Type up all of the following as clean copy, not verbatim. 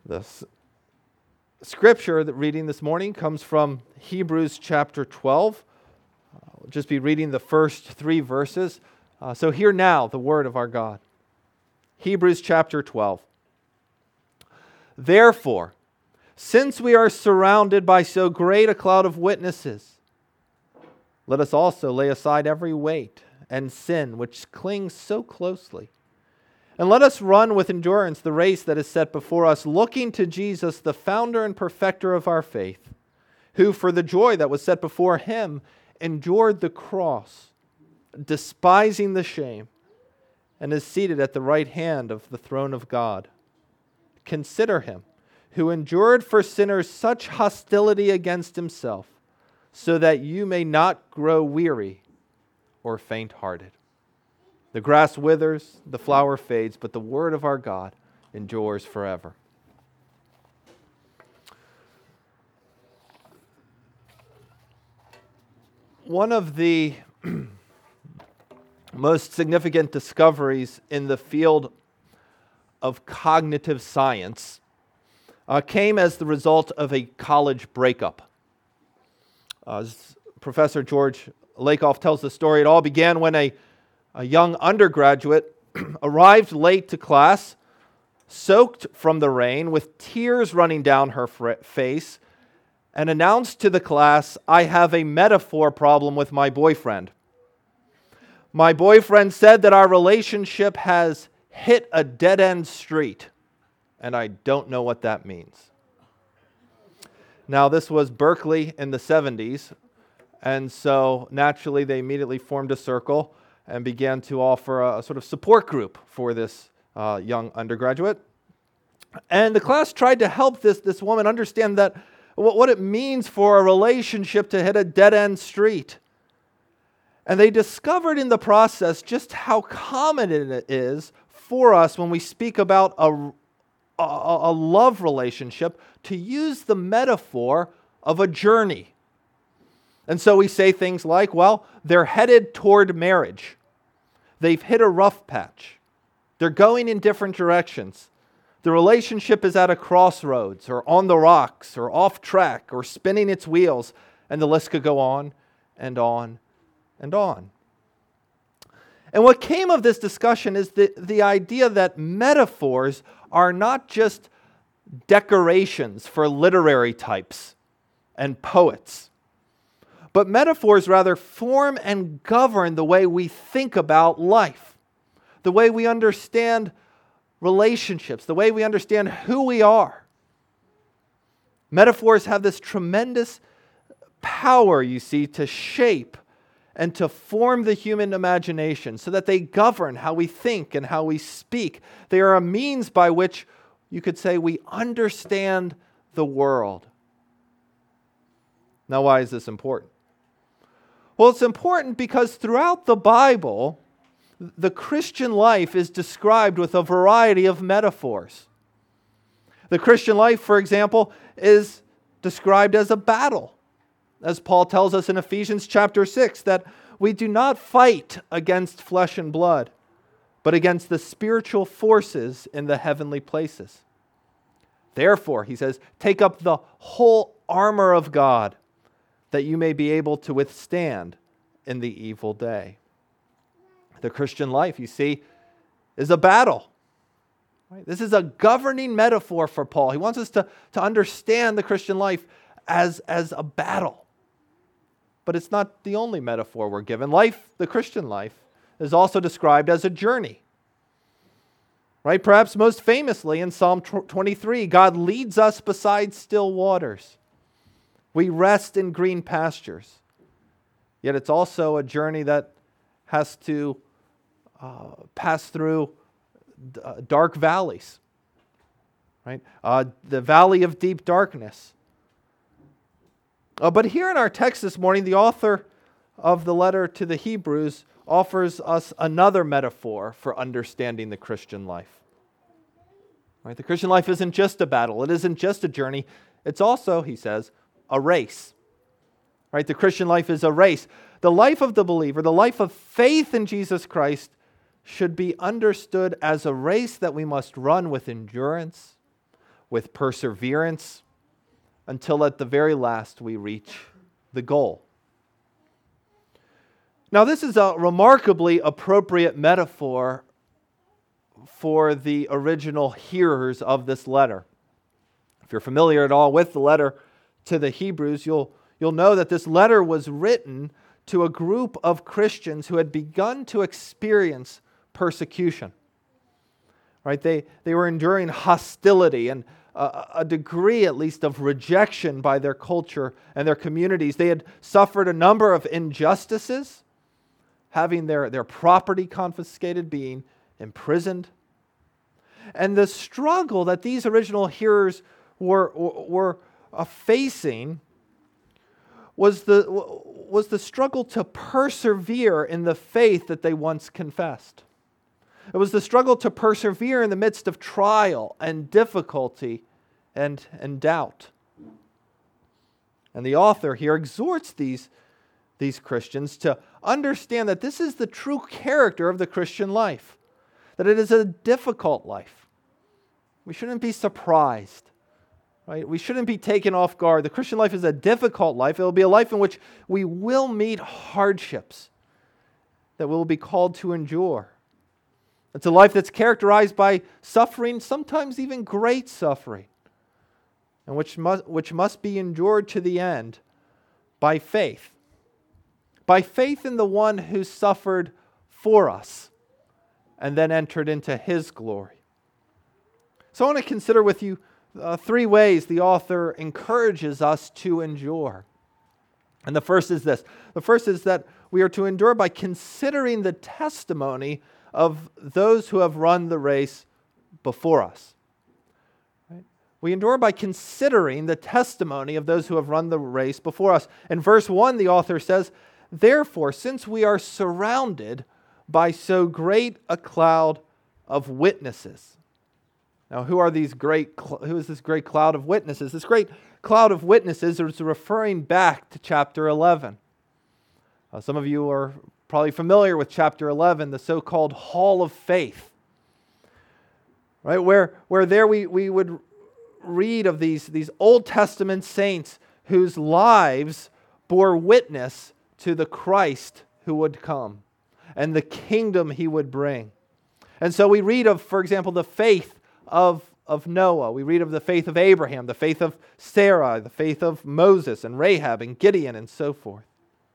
The scripture that reading this morning comes from Hebrews chapter 12. We'll just be reading the first 3 verses. So hear now the word of our God. Hebrews chapter 12. Therefore, since we are surrounded by so great a cloud of witnesses, let us also lay aside every weight and sin which clings so closely. And let us run with endurance the race that is set before us, looking to Jesus, the founder and perfecter of our faith, who for the joy that was set before him endured the cross, despising the shame, and is seated at the right hand of the throne of God. Consider him, who endured for sinners such hostility against himself, so that you may not grow weary or faint-hearted. The grass withers, the flower fades, but the word of our God endures forever. One of the most significant discoveries in the field of cognitive science came as the result of a college breakup. As Professor George Lakoff tells the story, it all began when a young undergraduate arrived late to class, soaked from the rain, with tears running down her face, and announced to the class, "I have a metaphor problem with my boyfriend. My boyfriend said that our relationship has hit a dead-end street, and I don't know what that means." Now, this was Berkeley in the 70s, and so naturally they immediately formed a circle and began to offer a sort of support group for this young undergraduate. And the class tried to help this woman understand that what it means for a relationship to hit a dead-end street. And they discovered in the process just how common it is for us when we speak about a love relationship to use the metaphor of a journey. And so we say things like, well, they're headed toward marriage. They've hit a rough patch. They're going in different directions. The relationship is at a crossroads, or on the rocks, or off track, or spinning its wheels, and the list could go on and on and on. And what came of this discussion is the idea that metaphors are not just decorations for literary types and poets, but metaphors rather form and govern the way we think about life, the way we understand relationships, the way we understand who we are. Metaphors have this tremendous power, you see, to shape and to form the human imagination so that they govern how we think and how we speak. They are a means by which you could say we understand the world. Now, why is this important? Well, it's important because throughout the Bible, the Christian life is described with a variety of metaphors. The Christian life, for example, is described as a battle. As Paul tells us in Ephesians chapter 6, that we do not fight against flesh and blood, but against the spiritual forces in the heavenly places. Therefore, he says, take up the whole armor of God, that you may be able to withstand in the evil day. The Christian life, you see, is a battle. Right? This is a governing metaphor for Paul. He wants us to understand the Christian life as a battle. But it's not the only metaphor we're given. Life, the Christian life, is also described as a journey. Right? Perhaps most famously in Psalm 23, God leads us beside still waters. We rest in green pastures. Yet it's also a journey that has to pass through dark valleys. Right? The valley of deep darkness. But here in our text this morning, the author of the letter to the Hebrews offers us another metaphor for understanding the Christian life. Right? The Christian life isn't just a battle. It isn't just a journey. It's also, he says, a race. Right? The Christian life is a race. The life of the believer, the life of faith in Jesus Christ, should be understood as a race that we must run with endurance, with perseverance, until at the very last we reach the goal. Now, this is a remarkably appropriate metaphor for the original hearers of this letter. If you're familiar at all with the letter to the Hebrews, you'll know that this letter was written to a group of Christians who had begun to experience persecution. Right? They were enduring hostility and a degree, at least, of rejection by their culture and their communities. They had suffered a number of injustices, having their property confiscated, being imprisoned. And the struggle that these original hearers were facing was the struggle to persevere in the faith that they once confessed. It was the struggle to persevere in the midst of trial and difficulty and doubt. And the author here exhorts these Christians to understand that this is the true character of the Christian life, that it is a difficult life. We shouldn't be surprised. Right? We shouldn't be taken off guard. The Christian life is a difficult life. It will be a life in which we will meet hardships that we'll be called to endure. It's a life that's characterized by suffering, sometimes even great suffering, and which must be endured to the end by faith. By faith in the one who suffered for us and then entered into his glory. So I want to consider with you three ways the author encourages us to endure. And the first is this. The first is that we are to endure by considering the testimony of those who have run the race before us. Right? We endure by considering the testimony of those who have run the race before us. In verse 1, the author says, "Therefore, since we are surrounded by so great a cloud of witnesses." Now, who is this great cloud of witnesses? This great cloud of witnesses is referring back to chapter 11. Some of you are probably familiar with chapter 11, the so-called Hall of Faith. Right? Where there we would read of these Old Testament saints whose lives bore witness to the Christ who would come and the kingdom he would bring. And so we read of, for example, the faith of Noah. We read of the faith of Abraham, the faith of Sarah, the faith of Moses and Rahab and Gideon and so forth.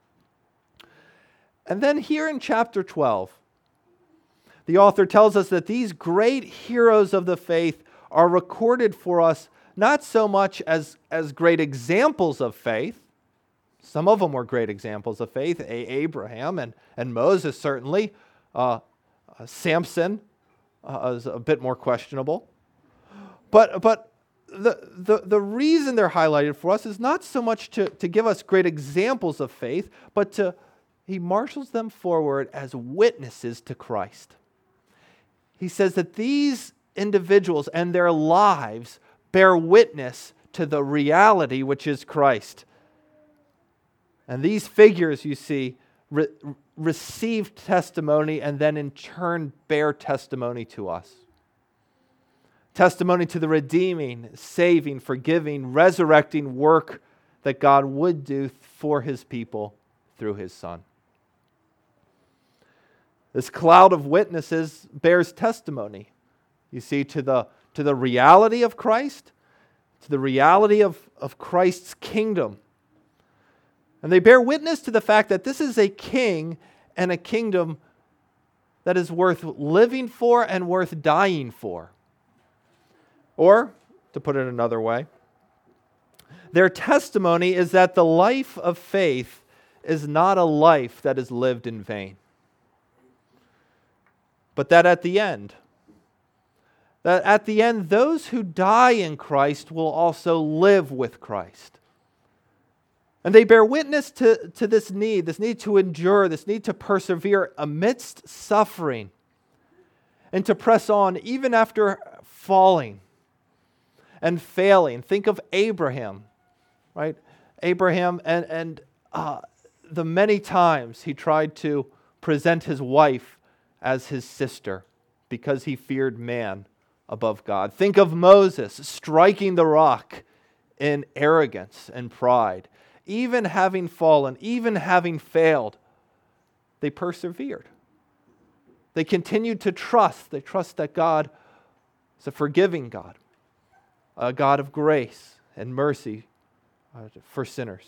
And then here in chapter 12, the author tells us that these great heroes of the faith are recorded for us not so much as great examples of faith. Some of them were great examples of faith, Abraham and Moses certainly. Samson is a bit more questionable. But the reason they're highlighted for us is not so much to give us great examples of faith, but he marshals them forward as witnesses to Christ. He says that these individuals and their lives bear witness to the reality which is Christ. And these figures, you see, received testimony and then in turn bear testimony to us. Testimony to the redeeming, saving, forgiving, resurrecting work that God would do for his people through his Son. This cloud of witnesses bears testimony, you see, to the reality of Christ, to the reality of Christ's kingdom. And they bear witness to the fact that this is a king and a kingdom that is worth living for and worth dying for. Or, to put it another way, their testimony is that the life of faith is not a life that is lived in vain. But that at the end, those who die in Christ will also live with Christ. And they bear witness to this need to endure, this need to persevere amidst suffering, and to press on even after falling and failing. Think of Abraham, right? Abraham and the many times he tried to present his wife as his sister because he feared man above God. Think of Moses striking the rock in arrogance and pride. Even having fallen, even having failed, they persevered. They continued to trust. They trust that God is a forgiving God, a God of grace and mercy for sinners.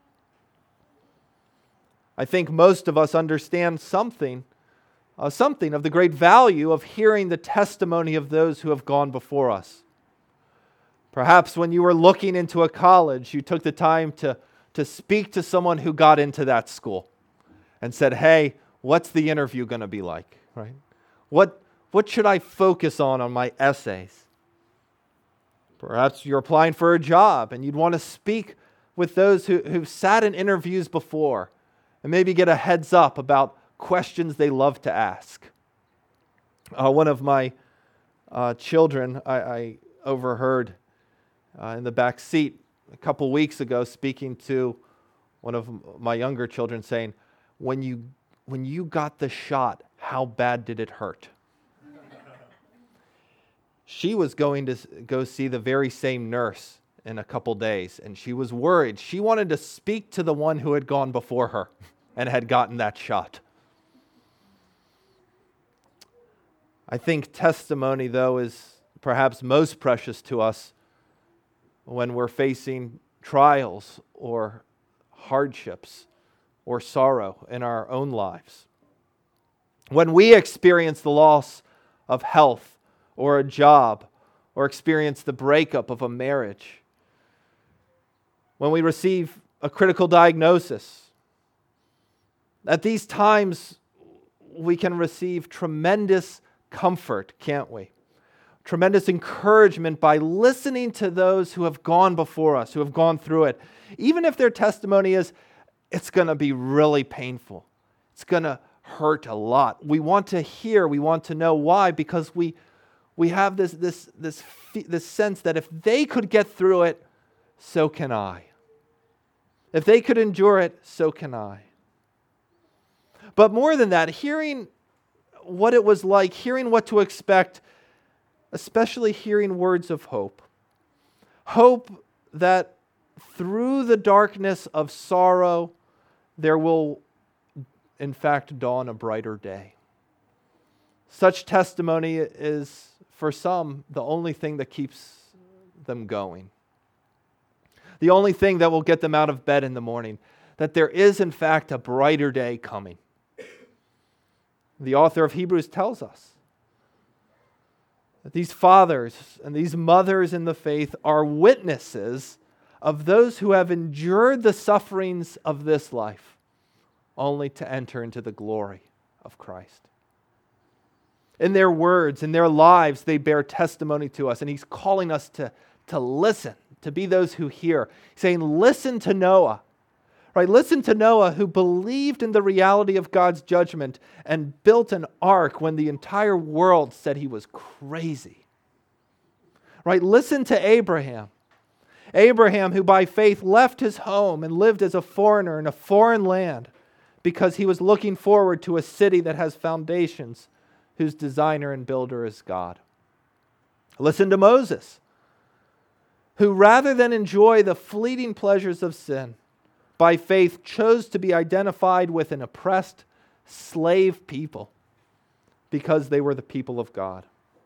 I think most of us understand something of the great value of hearing the testimony of those who have gone before us. Perhaps when you were looking into a college, you took the time to speak to someone who got into that school and said, hey, what's the interview going to be like? Right? What should I focus on my essays? Perhaps you're applying for a job and you'd want to speak with those who've sat in interviews before and maybe get a heads up about questions they love to ask. One of my children, I overheard in the back seat a couple weeks ago speaking to one of my younger children saying, when you got the shot, how bad did it hurt? She was going to go see the very same nurse in a couple days, and she was worried. She wanted to speak to the one who had gone before her and had gotten that shot. I think testimony, though, is perhaps most precious to us when we're facing trials or hardships or sorrow in our own lives. When we experience the loss of health or a job or experience the breakup of a marriage, when we receive a critical diagnosis, at these times we can receive tremendous comfort, can't we? Tremendous encouragement by listening to those who have gone before us, who have gone through it. Even if their testimony is, it's going to be really painful. It's going to hurt a lot. We want to hear, we want to know why, because we have this sense that if they could get through it, so can I. If they could endure it, so can I. But more than that, hearing what it was like, hearing what to expect, especially hearing words of hope. Hope that through the darkness of sorrow, there will, in fact, dawn a brighter day. Such testimony is, for some, the only thing that keeps them going. The only thing that will get them out of bed in the morning. That there is, in fact, a brighter day coming. The author of Hebrews tells us that these fathers and these mothers in the faith are witnesses of those who have endured the sufferings of this life, only to enter into the glory of Christ. In their words, in their lives, they bear testimony to us, and He's calling us to listen, to be those who hear. He's saying, listen to Noah. Right? Listen to Noah, who believed in the reality of God's judgment and built an ark when the entire world said he was crazy. Right? Listen to Abraham. Abraham, who by faith left his home and lived as a foreigner in a foreign land because he was looking forward to a city that has foundations, whose designer and builder is God. Listen to Moses, who rather than enjoy the fleeting pleasures of sin, by faith chose to be identified with an oppressed slave people because they were the people of God.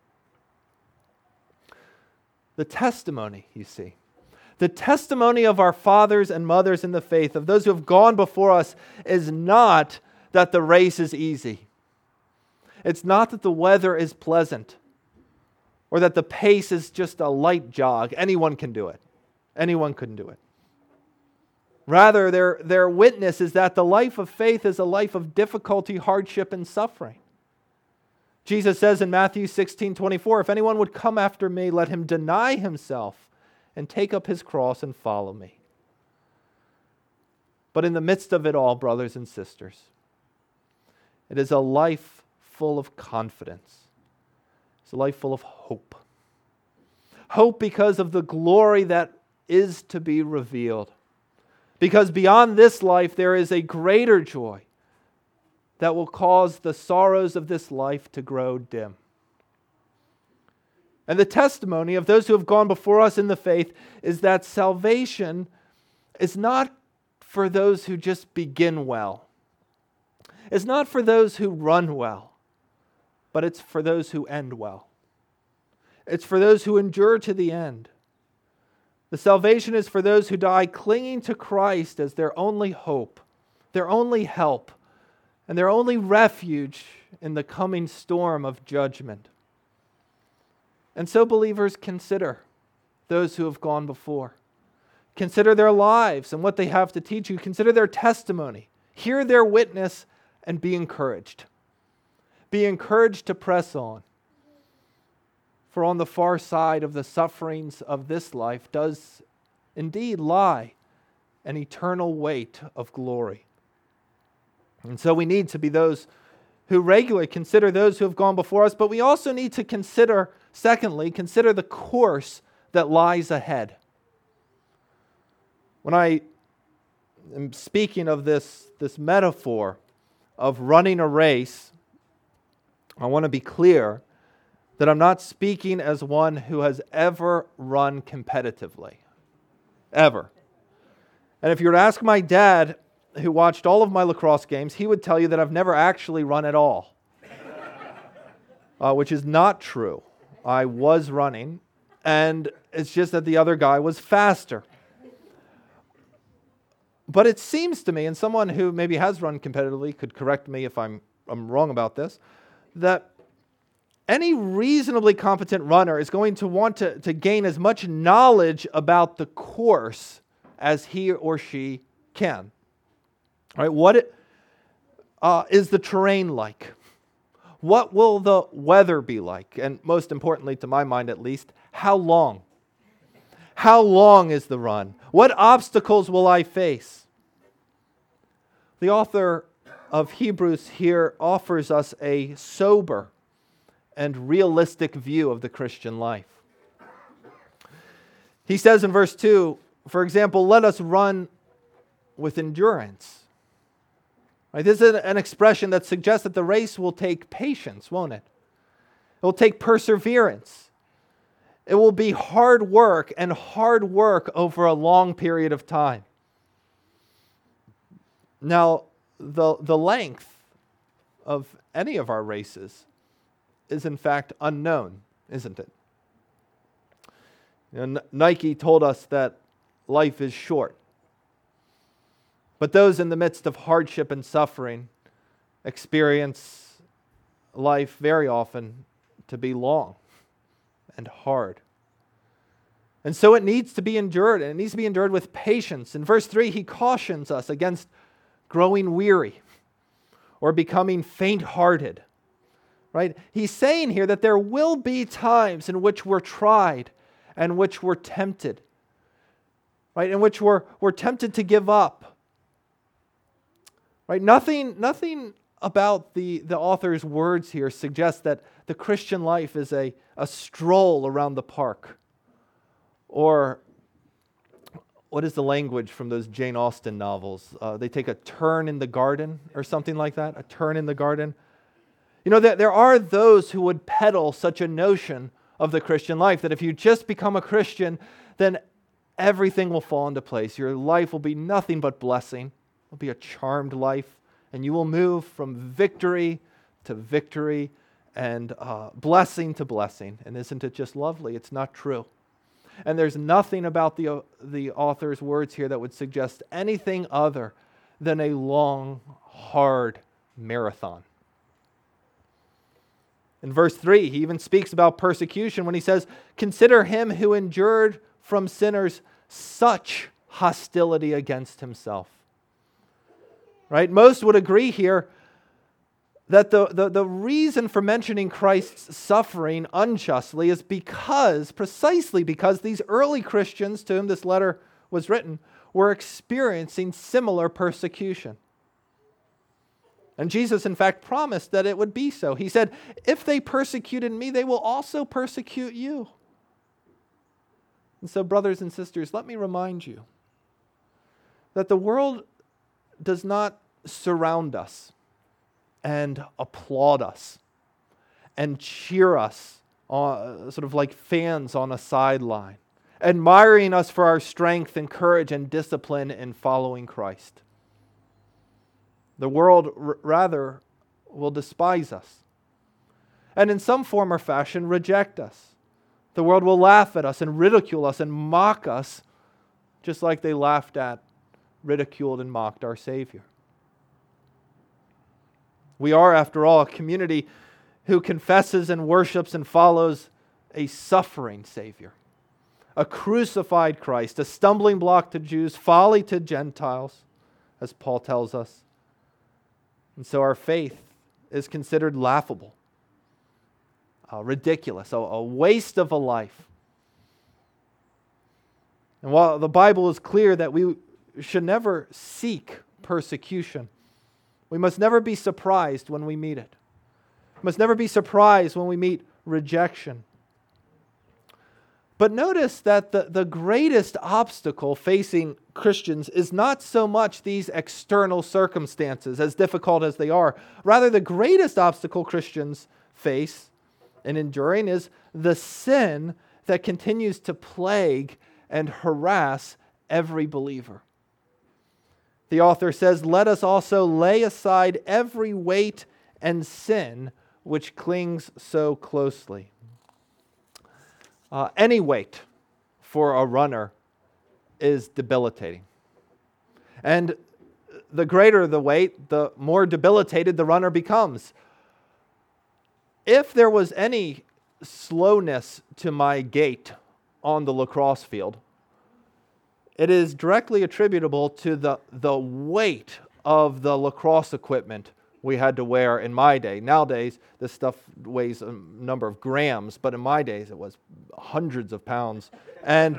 The testimony, you see, the testimony of our fathers and mothers in the faith, of those who have gone before us, is not that the race is easy. It's not that the weather is pleasant or that the pace is just a light jog. Anyone can do it. Anyone can do it. Rather, their witness is that the life of faith is a life of difficulty, hardship, and suffering. Jesus says in Matthew 16:24, if anyone would come after me, let him deny himself and take up his cross and follow me. But in the midst of it all, brothers and sisters, it is a life full of confidence. It's a life full of hope. Hope because of the glory that is to be revealed. Because beyond this life, there is a greater joy that will cause the sorrows of this life to grow dim. And the testimony of those who have gone before us in the faith is that salvation is not for those who just begin well. It's not for those who run well, but it's for those who end well. It's for those who endure to the end. The salvation is for those who die clinging to Christ as their only hope, their only help, and their only refuge in the coming storm of judgment. And so, believers, consider those who have gone before. Consider their lives and what they have to teach you. Consider their testimony. Hear their witness and be encouraged. Be encouraged to press on. For on the far side of the sufferings of this life does indeed lie an eternal weight of glory. And so we need to be those who regularly consider those who have gone before us, but we also need to consider, secondly, consider the course that lies ahead. When I am speaking of this metaphor of running a race, I want to be clear that I'm not speaking as one who has ever run competitively. Ever. And if you were to ask my dad, who watched all of my lacrosse games, he would tell you that I've never actually run at all. Which is not true. I was running, and it's just that the other guy was faster. But it seems to me, and someone who maybe has run competitively could correct me if I'm wrong about this, that any reasonably competent runner is going to want to gain as much knowledge about the course as he or she can. All right, what is the terrain like? What will the weather be like? And most importantly, to my mind at least, how long? How long is the run? What obstacles will I face? The author of Hebrews here offers us a sober and realistic view of the Christian life. He says in verse 2, for example, let us run with endurance. Right, this is an expression that suggests that the race will take patience, won't it? It will take perseverance. It will be hard work and hard work over a long period of time. Now, the length of any of our races is in fact unknown, isn't it? You know, Nike told us that life is short. But those in the midst of hardship and suffering experience life very often to be long and hard. And so it needs to be endured, and it needs to be endured with patience. In verse 3, he cautions us against growing weary or becoming faint-hearted. Right? He's saying here that there will be times in which we're tried and which we're tempted. Right? In which we're tempted to give up. Right? Nothing about the author's words here suggests that the Christian life is a stroll around the park. Or what is the language from those Jane Austen novels? They take a turn in the garden or something like that. A turn in the garden. You know, there are those who would peddle such a notion of the Christian life, that if you just become a Christian, then everything will fall into place. Your life will be nothing but blessing. It will be a charmed life, and you will move from victory to victory and blessing to blessing. And isn't it just lovely? It's not true. And there's nothing about the author's words here that would suggest anything other than a long, hard marathon. In verse 3, he even speaks about persecution when he says, consider him who endured from sinners such hostility against himself. Right? Most would agree here that the reason for mentioning Christ's suffering unjustly is precisely because these early Christians to whom this letter was written were experiencing similar persecution. And Jesus, in fact, promised that it would be so. He said, if they persecuted me, they will also persecute you. And so, brothers and sisters, let me remind you that the world does not surround us and applaud us and cheer us sort of like fans on a sideline, admiring us for our strength and courage and discipline in following Christ. The world rather will despise us and in some form or fashion reject us. The world will laugh at us and ridicule us and mock us, just like they laughed at, ridiculed, and mocked our Savior. We are, after all, a community who confesses and worships and follows a suffering Savior, a crucified Christ, a stumbling block to Jews, folly to Gentiles, as Paul tells us. And so our faith is considered laughable, ridiculous, a waste of a life. And while the Bible is clear that we should never seek persecution, we must never be surprised when we meet it. We must never be surprised when we meet rejection. But notice that the greatest obstacle facing Christians is not so much these external circumstances, as difficult as they are. Rather, the greatest obstacle Christians face in enduring is the sin that continues to plague and harass every believer. The author says, "Let us also lay aside every weight and sin which clings so closely." Any weight for a runner is debilitating. And the greater the weight, the more debilitated the runner becomes. If there was any slowness to my gait on the lacrosse field, it is directly attributable to the weight of the lacrosse equipment we had to wear in my day. Nowadays, this stuff weighs a number of grams, but in my days, it was hundreds of pounds. And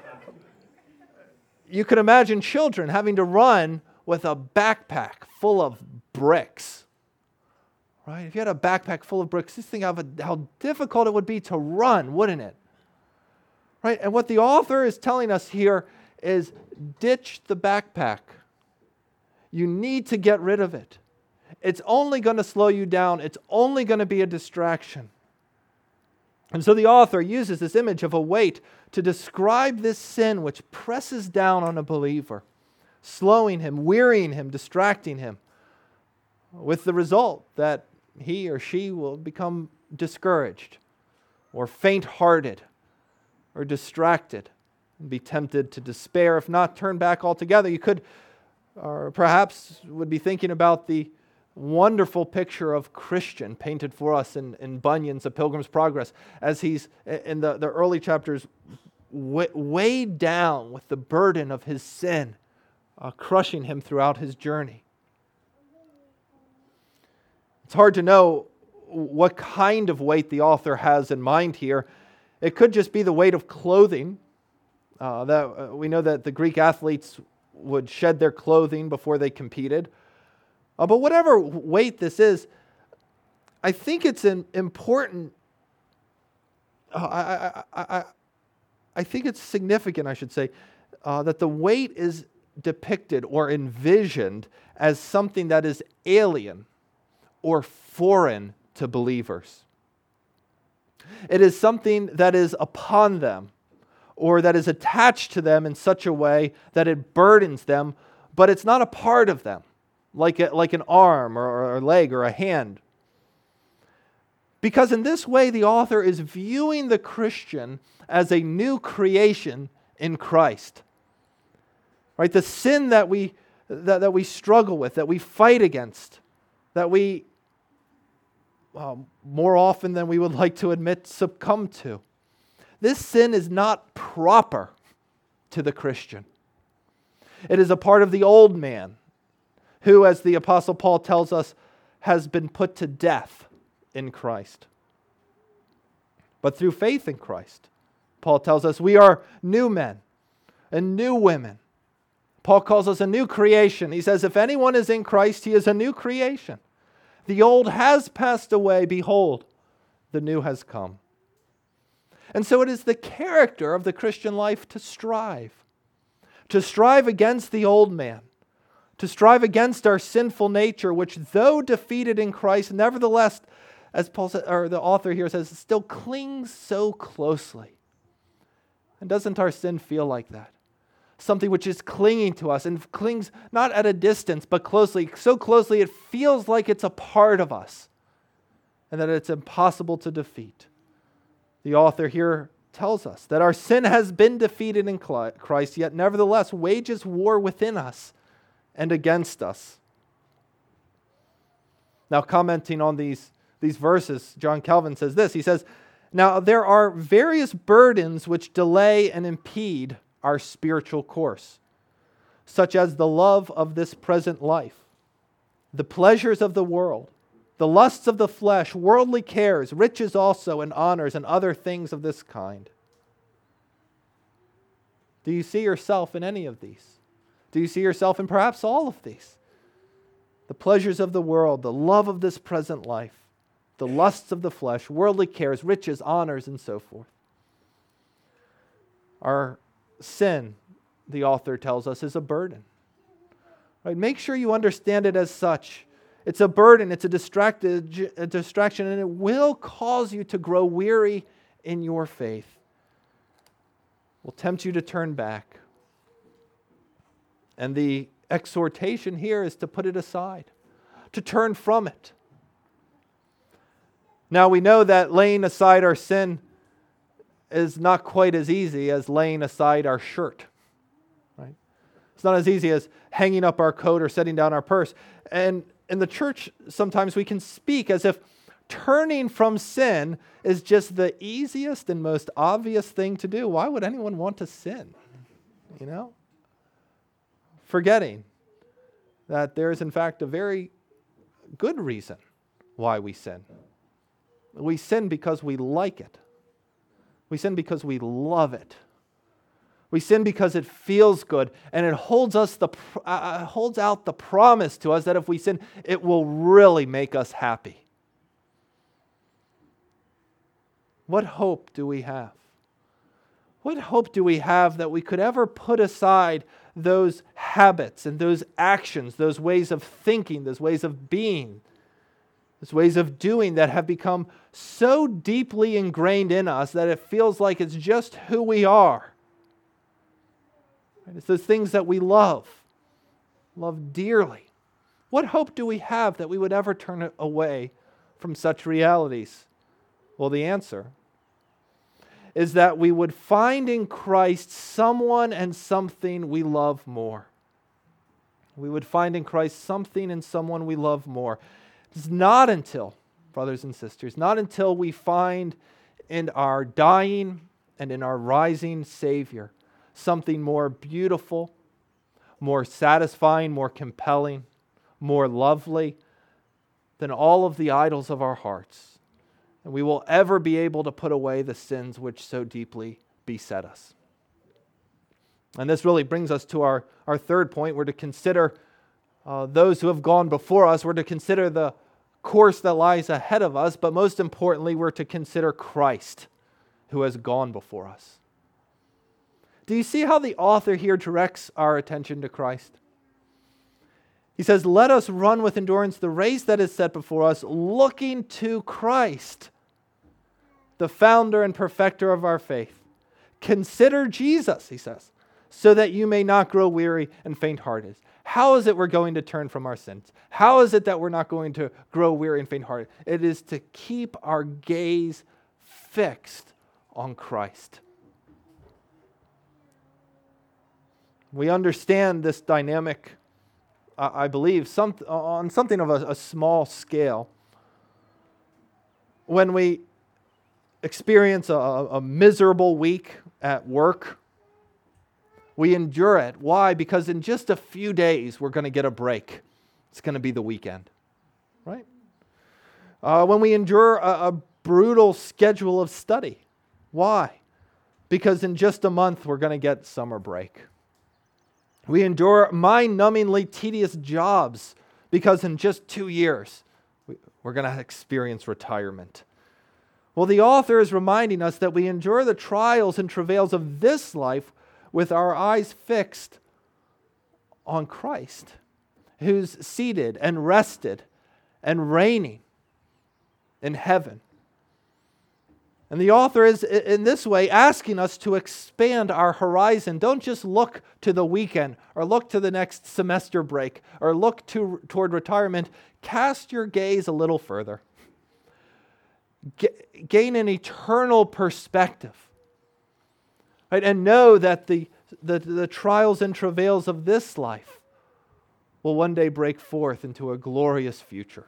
you can imagine children having to run with a backpack full of bricks. Right? If you had a backpack full of bricks, just think of how difficult it would be to run, wouldn't it? Right? And what the author is telling us here is ditch the backpack. You need to get rid of it. It's only going to slow you down. It's only going to be a distraction. And so the author uses this image of a weight to describe this sin which presses down on a believer, slowing him, wearying him, distracting him, with the result that he or she will become discouraged or faint-hearted or distracted and be tempted to despair, if not turn back altogether. You could, or perhaps would be thinking about the wonderful picture of Christian painted for us in Bunyan's A Pilgrim's Progress, as he's in the early chapters weighed down with the burden of his sin, crushing him throughout his journey. It's hard to know what kind of weight the author has in mind here. It could just be the weight of clothing. We know that the Greek athletes would shed their clothing before they competed. But whatever weight this is, I think it's important. I think it's significant, I should say, that the weight is depicted or envisioned as something that is alien or foreign to believers. It is something that is upon them or that is attached to them in such a way that it burdens them, but it's not a part of them. Like an arm or a leg or a hand. Because in this way, the author is viewing the Christian as a new creation in Christ. Right? The sin that we struggle with, that we fight against, that we, more often than we would like to admit, succumb to. This sin is not proper to the Christian. It is a part of the old man, who, as the Apostle Paul tells us, has been put to death in Christ. But through faith in Christ, Paul tells us we are new men and new women. Paul calls us a new creation. He says, if anyone is in Christ, he is a new creation. The old has passed away. Behold, the new has come. And so it is the character of the Christian life to strive against the old man, to strive against our sinful nature, which though defeated in Christ, nevertheless as Paul said, or the author here says, still clings so closely. And doesn't our sin feel like that? Something which is clinging to us and clings not at a distance, but closely, so closely it feels like it's a part of us and that it's impossible to defeat. The author here tells us that our sin has been defeated in Christ, yet nevertheless wages war within us and against us. Now, commenting on these verses, John Calvin says this. He says, "Now there are various burdens which delay and impede our spiritual course, such as the love of this present life, the pleasures of the world, the lusts of the flesh, worldly cares, riches also, and honors, and other things of this kind." Do you see yourself in any of these? Do you see yourself in perhaps all of these? The pleasures of the world, the love of this present life, the lusts of the flesh, worldly cares, riches, honors, and so forth. Our sin, the author tells us, is a burden. Right? Make sure you understand it as such. It's a burden, it's a distraction, and it will cause you to grow weary in your faith. Will tempt you to turn back. And the exhortation here is to put it aside, to turn from it. Now we know that laying aside our sin is not quite as easy as laying aside our shirt. Right? It's not as easy as hanging up our coat or setting down our purse. And in the church, sometimes we can speak as if turning from sin is just the easiest and most obvious thing to do. Why would anyone want to sin? You know? Forgetting that there is in fact a very good reason why we sin. We sin because we like it. We sin because we love it. We sin because it feels good, and it holds out the promise to us that if we sin, it will really make us happy. What hope do we have? What hope do we have that we could ever put aside those habits and those actions, those ways of thinking, those ways of being, those ways of doing that have become so deeply ingrained in us that it feels like it's just who we are? It's those things that we love dearly. What hope do we have that we would ever turn away from such realities? Well, the answer is that we would find in Christ someone and something we love more. We would find in Christ something and someone we love more. It's not until, brothers and sisters, not until we find in our dying and in our rising Savior something more beautiful, more satisfying, more compelling, more lovely than all of the idols of our hearts. And we will ever be able to put away the sins which so deeply beset us. And this really brings us to our third point. We're to consider those who have gone before us. We're to consider the course that lies ahead of us. But most importantly, we're to consider Christ who has gone before us. Do you see how the author here directs our attention to Christ? He says, "Let us run with endurance the race that is set before us, looking to Christ, the founder and perfecter of our faith. Consider Jesus," he says, "so that you may not grow weary and faint-hearted." How is it we're going to turn from our sins? How is it that we're not going to grow weary and faint-hearted? It is to keep our gaze fixed on Christ. We understand this dynamic, I believe, on something of a small scale. When we experience a miserable week at work, we endure it. Why? Because in just a few days, we're going to get a break. It's going to be the weekend, right? When we endure a brutal schedule of study. Why? Because in just a month, we're going to get summer break. We endure mind-numbingly tedious jobs because in just 2 years, we're going to experience retirement. Well, the author is reminding us that we endure the trials and travails of this life with our eyes fixed on Christ, who's seated and rested and reigning in heaven. And the author is, in this way, asking us to expand our horizon. Don't just look to the weekend or look to the next semester break or look toward retirement. Cast your gaze a little further. Gain an eternal perspective. Right? And know that the trials and travails of this life will one day break forth into a glorious future.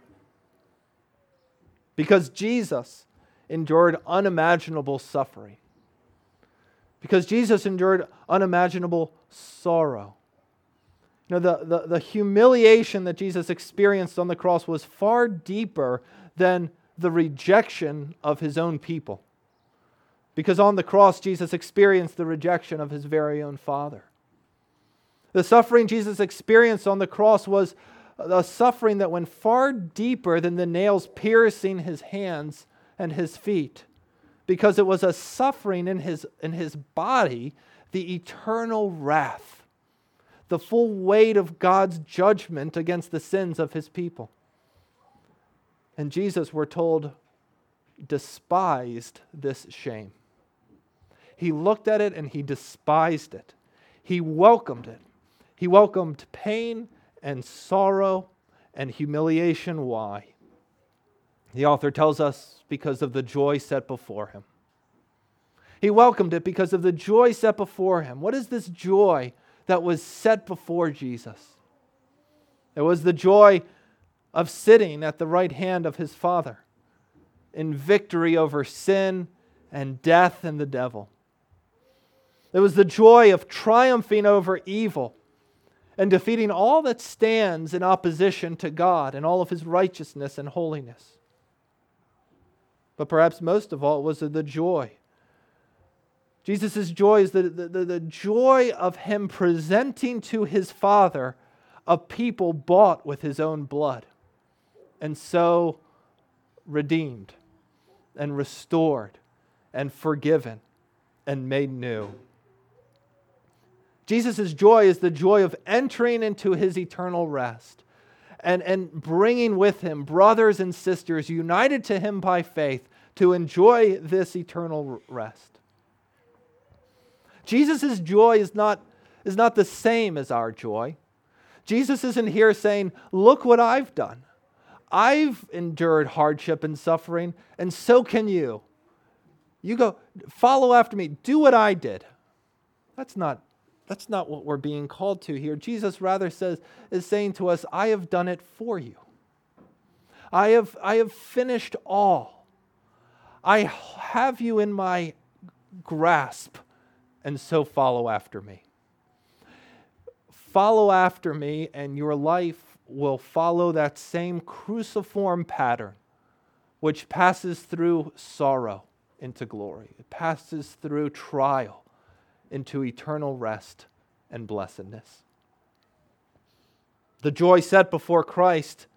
Because Jesus endured unimaginable suffering. Because Jesus endured unimaginable sorrow. You know, the humiliation that Jesus experienced on the cross was far deeper than the rejection of his own people. Because on the cross, Jesus experienced the rejection of his very own Father. The suffering Jesus experienced on the cross was a suffering that went far deeper than the nails piercing his hands and his feet, because it was a suffering in his body, the eternal wrath, the full weight of God's judgment against the sins of his people. And Jesus, we're told, despised this shame. He looked at it and he despised it. He welcomed it. He welcomed pain and sorrow and humiliation. Why? The author tells us because of the joy set before him. He welcomed it because of the joy set before him. What is this joy that was set before Jesus? It was the joy of sitting at the right hand of his Father in victory over sin and death and the devil. It was the joy of triumphing over evil and defeating all that stands in opposition to God and all of his righteousness and holiness. But perhaps most of all, it was the joy. Jesus' joy is the joy of him presenting to his Father a people bought with his own blood, and so redeemed and restored and forgiven and made new. Jesus' joy is the joy of entering into his eternal rest and bringing with him brothers and sisters united to him by faith to enjoy this eternal rest. Jesus' joy is not the same as our joy. Jesus isn't here saying, look what I've done. I've endured hardship and suffering, and so can you. You go, follow after me. Do what I did. That's not what we're being called to here. Jesus rather is saying to us, I have done it for you. I have finished all. I have you in my grasp, and so follow after me. Follow after me, and your life will follow that same cruciform pattern, which passes through sorrow into glory. It passes through trial into eternal rest and blessedness. The joy set before Christ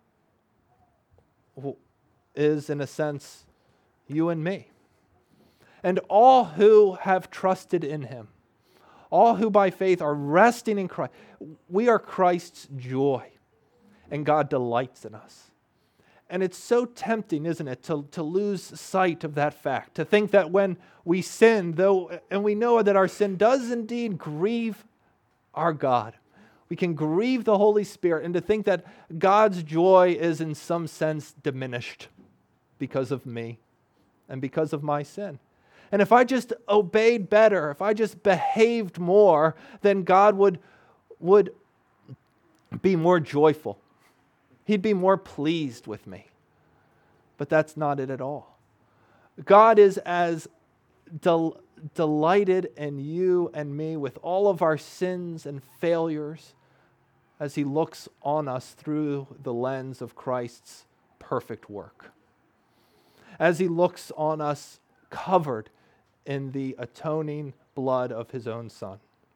is, in a sense, you and me. And all who have trusted in him, all who by faith are resting in Christ, we are Christ's joy, and God delights in us. And it's so tempting, isn't it, to lose sight of that fact, to think that when we sin, and we know that our sin does indeed grieve our God, we can grieve the Holy Spirit, and to think that God's joy is in some sense diminished because of me and because of my sin. And if I just obeyed better, if I just behaved more, then God would be more joyful. He'd be more pleased with me. But that's not it at all. God is as delighted in you and me with all of our sins and failures as he looks on us through the lens of Christ's perfect work. As he looks on us covered in the atoning blood of his own Son.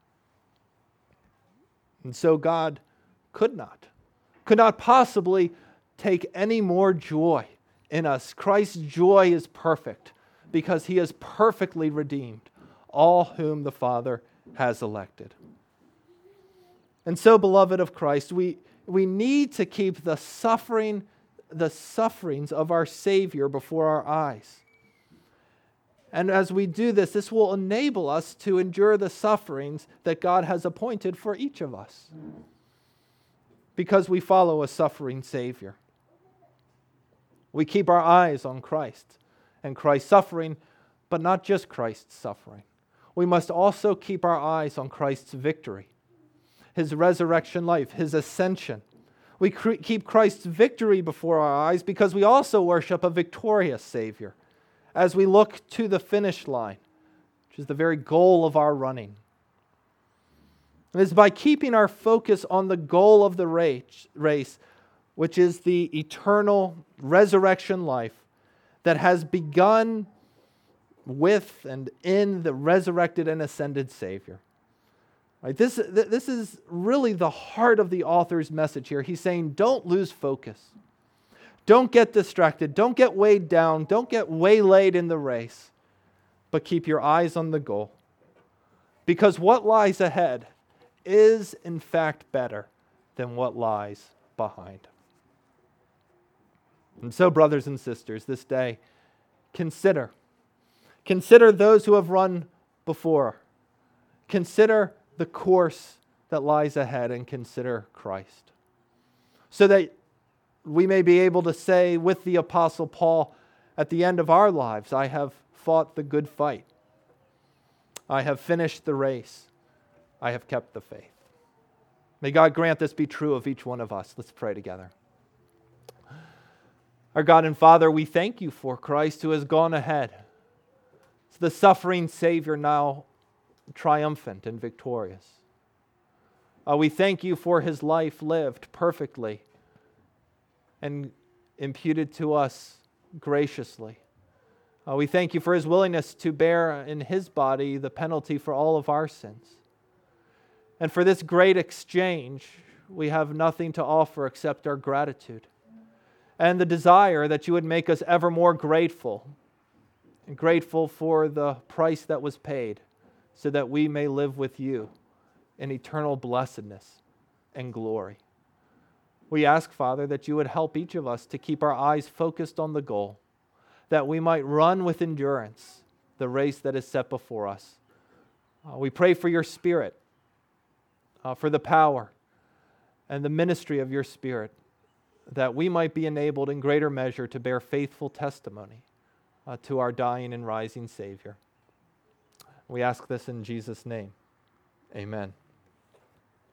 And so God could not possibly take any more joy in us. Christ's joy is perfect because he has perfectly redeemed all whom the Father has elected. And so, beloved of Christ, we need to keep the suffering the sufferings of our Savior before our eyes. And as we do this, this will enable us to endure the sufferings that God has appointed for each of us, because we follow a suffering Savior. We keep our eyes on Christ and Christ's suffering, but not just Christ's suffering. We must also keep our eyes on Christ's victory, His resurrection life, His ascension. We keep Christ's victory before our eyes because we also worship a victorious Savior as we look to the finish line, which is the very goal of our running. It is by keeping our focus on the goal of the race, which is the eternal resurrection life that has begun with and in the resurrected and ascended Savior. Right? This is really the heart of the author's message here. He's saying, don't lose focus. Don't get distracted. Don't get weighed down. Don't get waylaid in the race. But keep your eyes on the goal. Because what lies ahead is, in fact, better than what lies behind. And so, brothers and sisters, this day, consider those who have run before. Consider the course that lies ahead and consider Christ. So that we may be able to say with the Apostle Paul at the end of our lives, I have fought the good fight. I have finished the race. I have kept the faith. May God grant this be true of each one of us. Let's pray together. Our God and Father, we thank you for Christ who has gone ahead. It's the suffering Savior now triumphant and victorious. We thank you for His life lived perfectly and imputed to us graciously. We thank you for His willingness to bear in His body the penalty for all of our sins. And for this great exchange, we have nothing to offer except our gratitude and the desire that you would make us ever more grateful, and grateful for the price that was paid so that we may live with you in eternal blessedness and glory. We ask, Father, that you would help each of us to keep our eyes focused on the goal, that we might run with endurance the race that is set before us. We pray for your Spirit, for the power and the ministry of your Spirit, that we might be enabled in greater measure to bear faithful testimony to our dying and rising Savior. We ask this in Jesus' name. Amen.